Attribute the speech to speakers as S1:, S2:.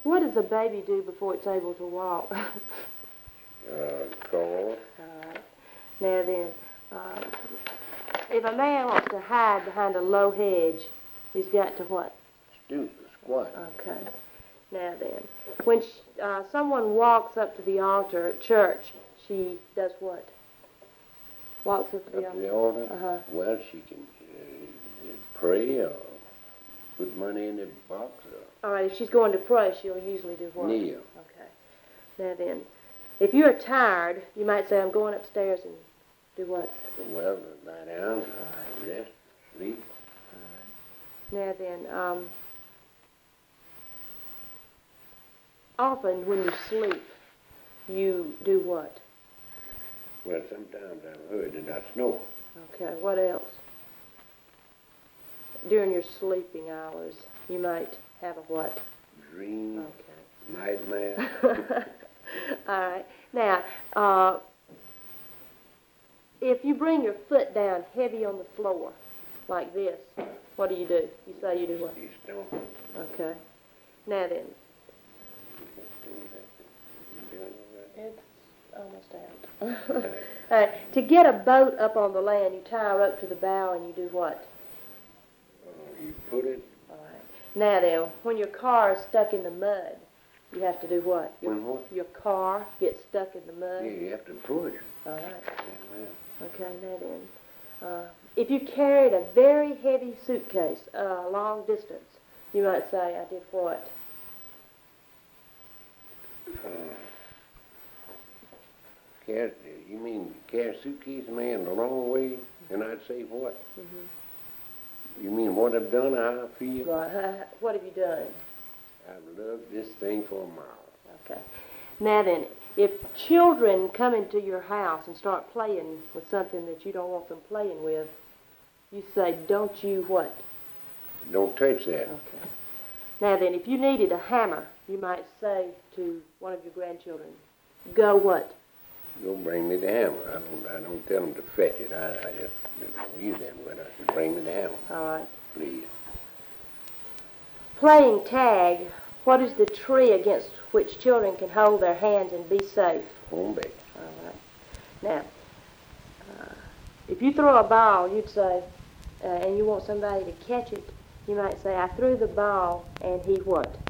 S1: What does a baby do before it's able to walk?
S2: Crawl.
S1: All right. Now then, if a man wants to hide behind a low hedge, he's got to what?
S2: Stoop, squat.
S1: Okay. Now then, when someone walks up to the altar at church, she does what? Walks up to the altar?
S2: The altar?
S1: Uh-huh.
S2: Well, she can pray or put money in the box or
S1: All right, if she's going to pray, she'll usually do what?
S2: kneel.
S1: Okay. Now then, if you're tired, you might say, I'm going upstairs and do what?
S2: Well, lie down, rest, sleep.
S1: All right. Now then, often when you sleep, you do what?
S2: Well, sometimes I've heard that I snore.
S1: Okay, what else? During your sleeping hours, you might have a what?
S2: Dream,
S1: Okay.
S2: nightmare.
S1: All right. Now, if you bring your foot down heavy on the floor, like this, what do? You say you do what?
S2: You stomp.
S1: Okay. Now then, it's almost out. All right. To get a boat up on the land, you tie a rope to the bow and you do what?
S2: You put it.
S1: All right. Now then, when your car is stuck in the mud, you have to do what?
S2: When what?
S1: Your car gets stuck in the mud.
S2: Yeah, you have to push.
S1: All right.
S2: Yeah,
S1: Okay, now then, if you carried a very heavy suitcase a long distance, you might say, I did what?
S2: You mean carry a suitcase, man, the wrong way? And I'd say what?
S1: Mm-hmm.
S2: You mean what I've done or how I feel?
S1: Right. What have you done?
S2: I've loved this thing for a mile.
S1: Okay. Now then, if children come into your house and start playing with something that you don't want them playing with, you say, don't you what?
S2: Don't touch that.
S1: Okay. Now then, if you needed a hammer, you might say to one of your grandchildren, go what?
S2: Go bring me the hammer. I don't tell them to fetch it. I just don't use that word. I say, bring me the hammer.
S1: All right.
S2: Please.
S1: Playing tag, what is the tree against which children can hold their hands and be safe?
S2: Home base.
S1: All right. Now, if you throw a ball, you'd say, and you want somebody to catch it, you might say, I threw the ball and he what?